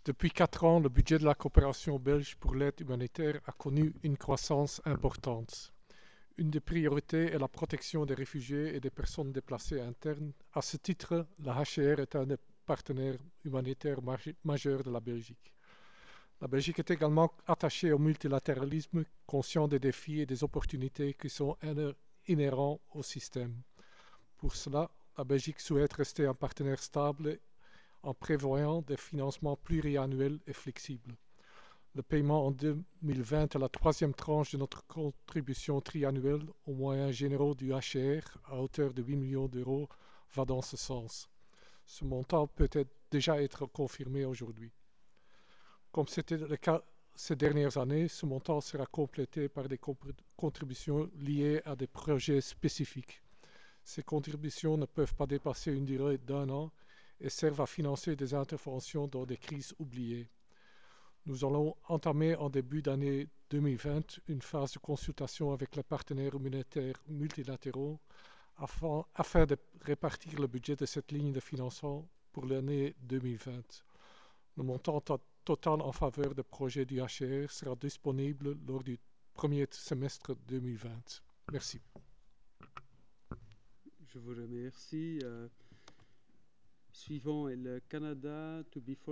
Depuis 4 ans, le budget de la coopération belge pour l'aide humanitaire a connu une croissance importante. Une des priorités est la protection des réfugiés et des personnes déplacées internes. À ce titre, la HCR est un des partenaires humanitaires majeurs de la Belgique. La Belgique est également attachée au multilatéralisme, conscient des défis et des opportunités qui sont inhérents au système. Pour cela, la Belgique souhaite rester un partenaire stable en prévoyant des financements pluriannuels et flexibles. Le paiement en 2020 est la troisième tranche de notre contribution triannuelle aux moyens généraux du HCR à hauteur de 8 millions d'euros va dans ce sens. Ce montant peut déjà être confirmé aujourd'hui. Comme c'était le cas ces dernières années, ce montant sera complété par des contributions liées à des projets spécifiques. Ces contributions ne peuvent pas dépasser une durée d'1 an et servent à financer des interventions dans des crises oubliées. Nous allons entamer en début d'année 2020 une phase de consultation avec les partenaires humanitaires multilatéraux afin de répartir le budget de cette ligne de financement pour l'année 2020. Le montant total en faveur des projets du HCR sera disponible lors du premier semestre 2020. Merci. Je vous remercie. Suivant est le Canada, to be